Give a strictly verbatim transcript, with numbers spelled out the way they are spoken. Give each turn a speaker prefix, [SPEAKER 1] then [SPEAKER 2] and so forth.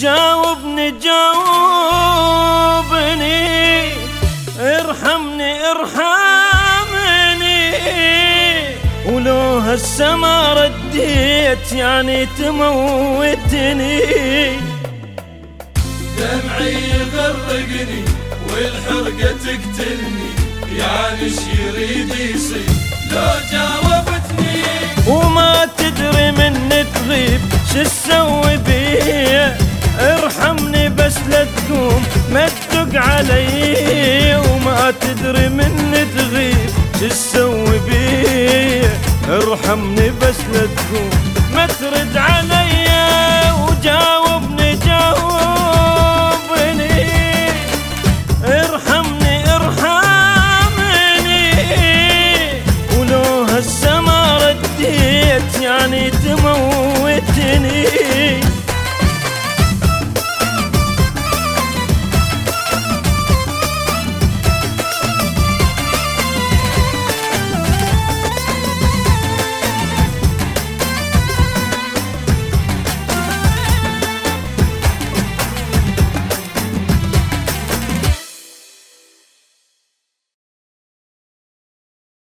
[SPEAKER 1] جاوبني جاوبني، ارحمني ارحمني، ولو هالسما رديت يعني تموتني.
[SPEAKER 2] دمعي يغرقني والحرقة تقتلني، يعني ايش يريد يصير لو جاوبتني؟
[SPEAKER 1] وما تدري من تغيب شو تسوي بيا، ارحمني بس لا تقوم ما تدق علي. وما تدري من تغيب شو تسوي بيا، ارحمني بس